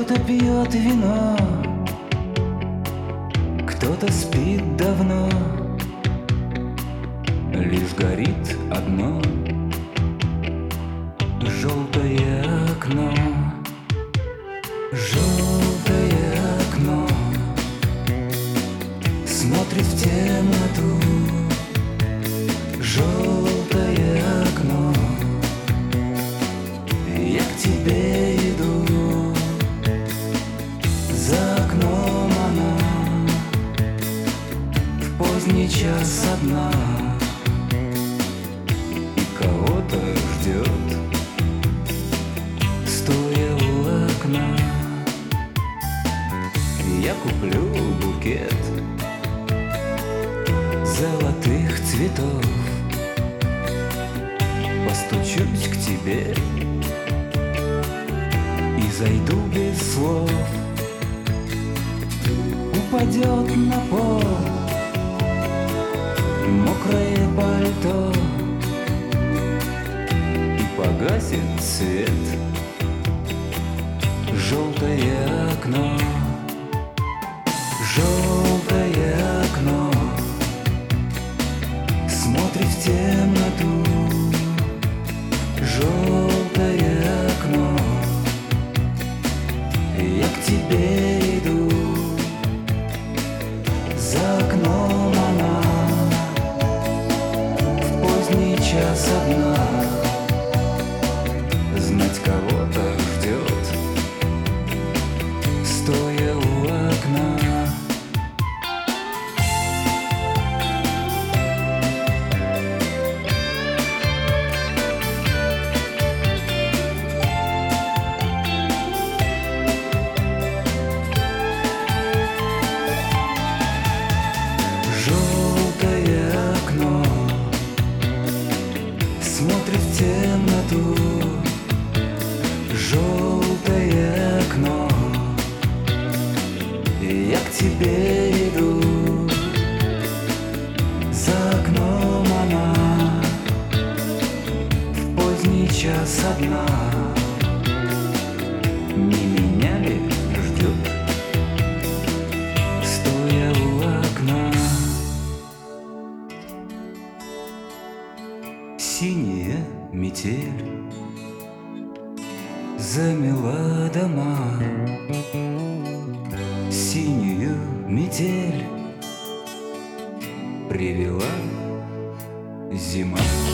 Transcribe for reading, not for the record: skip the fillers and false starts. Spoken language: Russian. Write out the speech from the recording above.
Кто-то пьет вино, кто-то спит давно. Лишь горит одно желтое окно. Желтое окно смотрит в темноту. Желтое окно, я к тебе иду. За окном она в поздний час одна и кого-то ждет, стоя у окна. Я куплю букет золотых цветов, постучусь к тебе и зайду без слов. Упадет на пол мокрое пальто и погасит свет. Желтое окно, желтое окно смотрит в темноту. Желтое окно, я к тебе иду. За окном она в поздний час одна, знать кого-то ждет, стоя у окна. Желтое окно смотрит в темноту. Желтое окно, я к тебе иду. За окном она в поздний час одна. Не меня ли ждет, стоя у окна? Синяя метель замела дома. Синюю метель привела зима.